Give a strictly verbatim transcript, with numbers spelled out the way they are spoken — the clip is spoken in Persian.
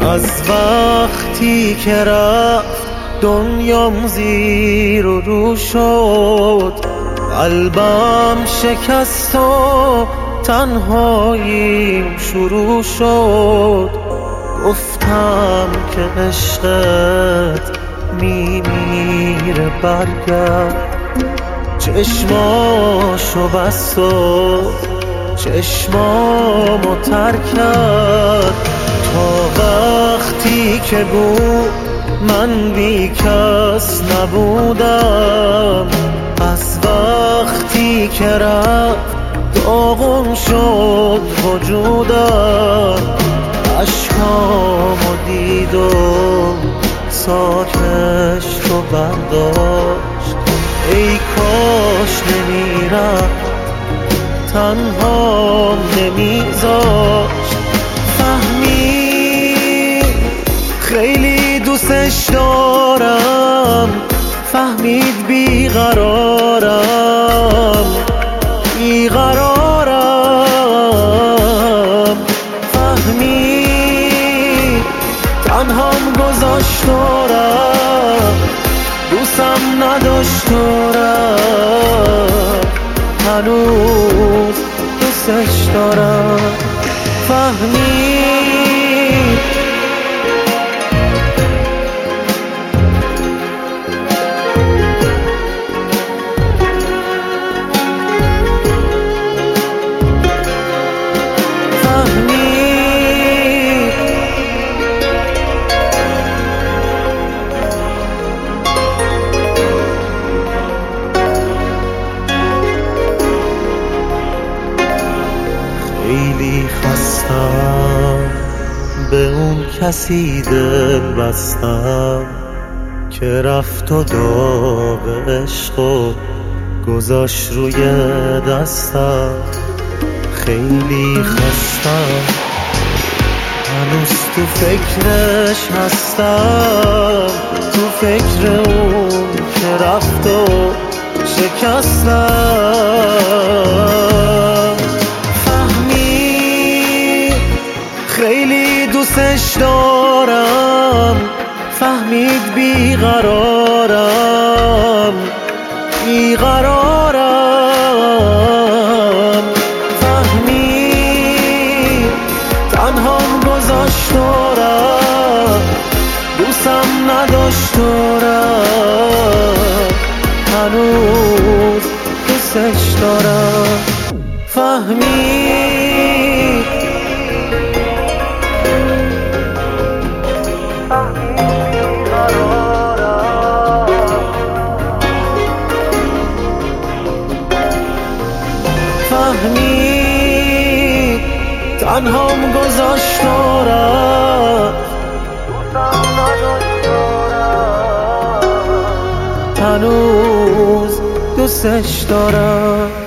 از وقتی که رفت دنیام زیر و رو شد، قلبم شکست و تنهاییم شروع شد. گفتم که عشقت میمیره برگرد، چشماشو بست و چشمامو تر کرد. تا وقتی که بود من بی کس نبودم، از وقتی که رفت داغون شد وجودم. عشقامو دید و ساکش تو برداشت، ای کاش نمیرفت تنهام نمیذاشت. فهمید خیلی دوستش دارم، فهمید بیقرارم بیقرارم. فهمید تنهام گذاشت دارم، دوستم نداشت دارم، هنوز دوستش دارم. فهمید خیلی خستم، به اون کسی دل بستم که رفت و داغ عشق و گذاشت روی دستم. خیلی خستم، هنوز تو فکرش هستم، تو فکر اون که رفت و شکستم. خیلی دوستش دارم، فهمید بیقرارم بیقرارم. فهمید تنهام گذاشت دارم، دوستم نداشت دارم، هنوز دوستش دارم. فهمید فهمید تنهام گذاشت دارم، هنوز دوستش دارم.